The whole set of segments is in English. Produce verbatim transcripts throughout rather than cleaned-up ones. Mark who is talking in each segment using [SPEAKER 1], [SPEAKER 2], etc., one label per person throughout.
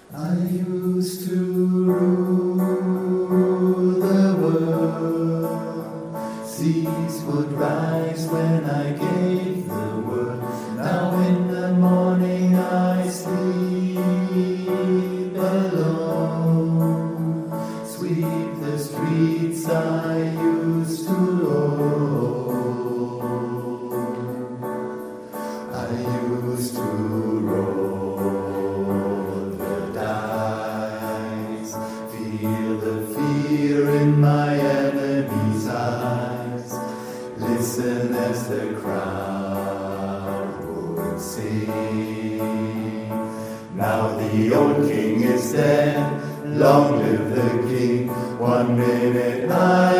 [SPEAKER 1] I used to rule the world. Seas would rise when I gave the word. Now in the morning I sleep alone. Sweep the streets I used to own. I used to roll the dice, feel the fear in my enemy's eyes, listen as the crowd would sing. Now the old king is dead, long live the king. One minute I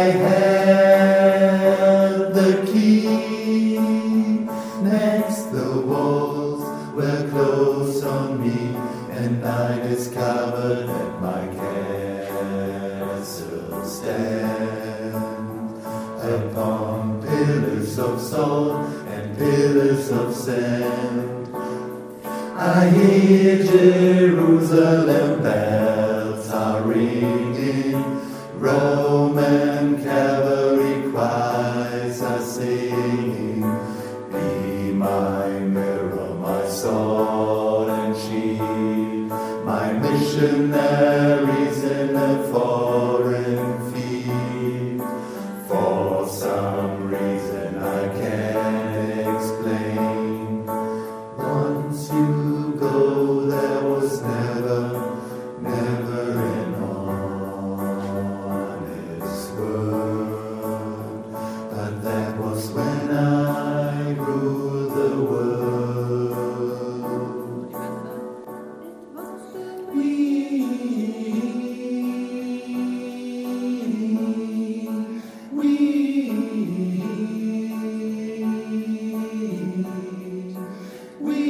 [SPEAKER 1] held the key, next the walls were close on me, and I discovered that my castle stands upon pillars of salt and pillars of sand. I hear Jerusalem bells are ringing, Roman cavalry choirs are singing. Be my mirror, my sword and shield, my missionaries in a foreign field. For some reason I can't explain, once you go there was never, never an honest word. But that was when I ruled the world. We, we, we,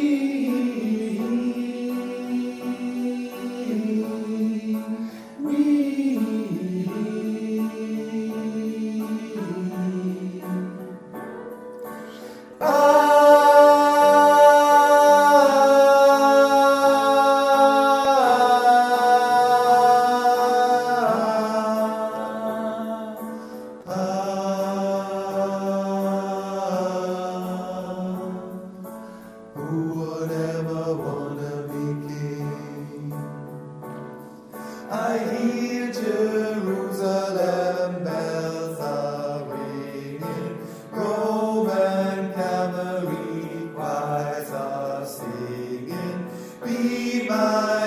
[SPEAKER 1] who would ever wanna be king? I hear Jerusalem bells are ringing, Roman cavalry choirs are singing. Be my